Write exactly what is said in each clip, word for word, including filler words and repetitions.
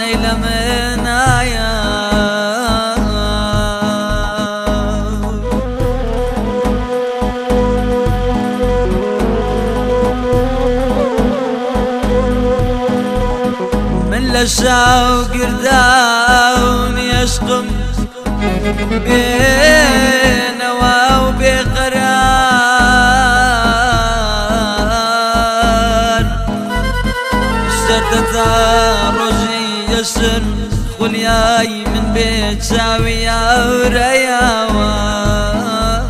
ليلة منايا من للشوق رداون يشقم بنوى وبقرار اشتدت رجي يسر خلياي من بيت ساوية ورياوان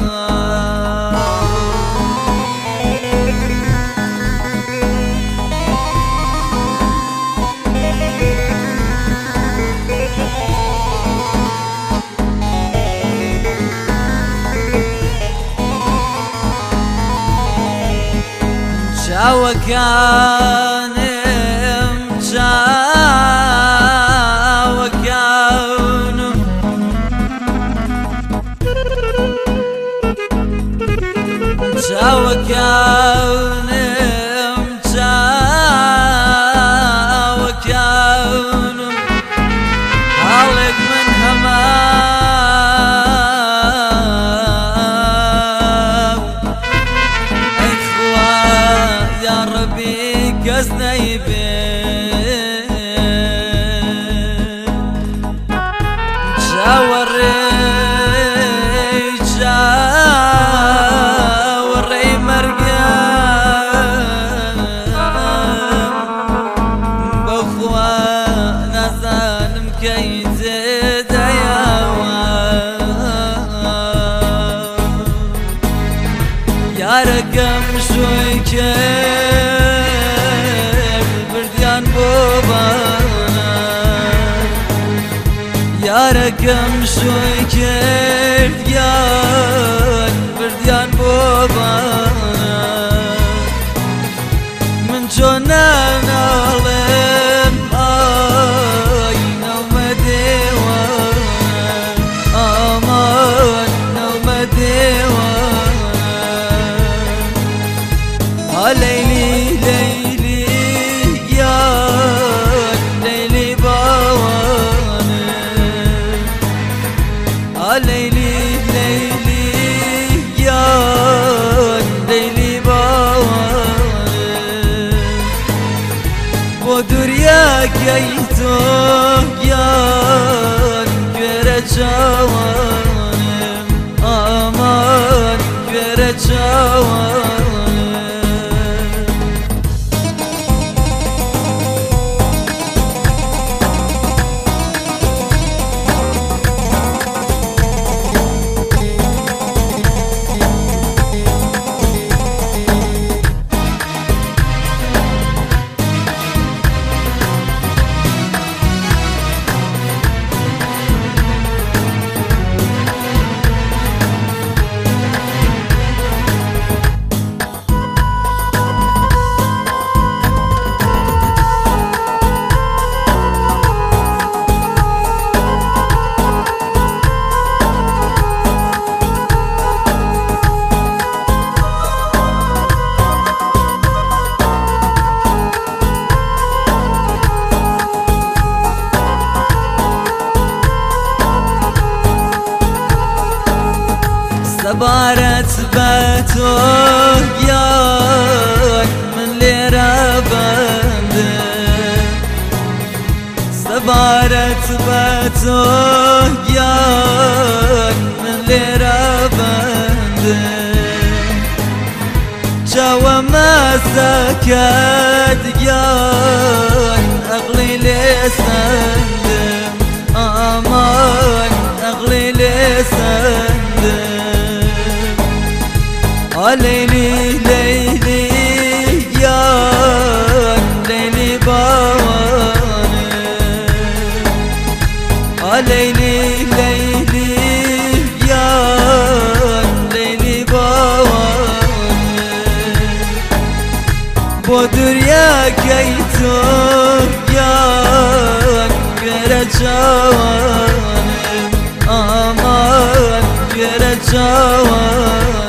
وكان وكان وكان وكان عليك من همام كزنيبين جاوري جاوري مرقام بخوا نزال مكيد دياوان يا رقم شوي كيف برديان بوبانا يا رقم شوي كيف ديان برديان بوبانا من جونا نالم آي نوم ديوان آمان نوم ديوان ليلي ليلي يا ليلي باواني ليلي ليلي يا ليلي باواني ودريا كيتو يا كرجواني امان كرجواني سبارت باتو يان من ليرة بنده سبارت باتو يان من ليرة بنده جوا ما سكت يان أغلي لسندم أمان أغلي لسندم ليلي ليلي يا ليلي باواني ليلي ليلي يا ليلي باواني بودريا كيتو يا كرجواني امان كرجواني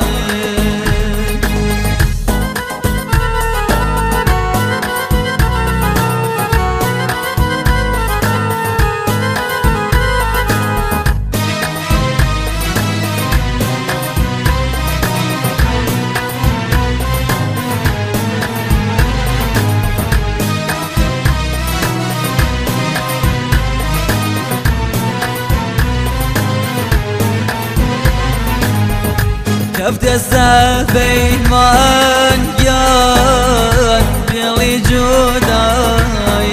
كفت السفينمان يان بيلي جوداي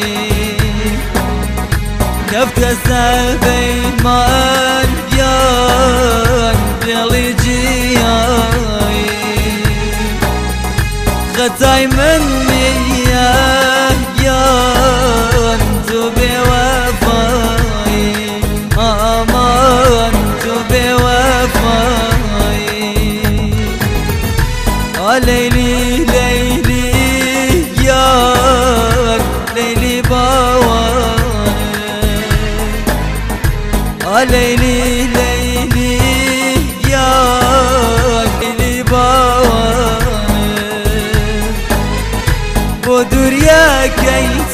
كفت السفينمان يان بيلي جياي غتاي من مياه يان تبي وفاي امان تبي وفاي ليلي ليلي يا ليلي باوان ليلي ليلي يا ليلي باوان بودور يا كي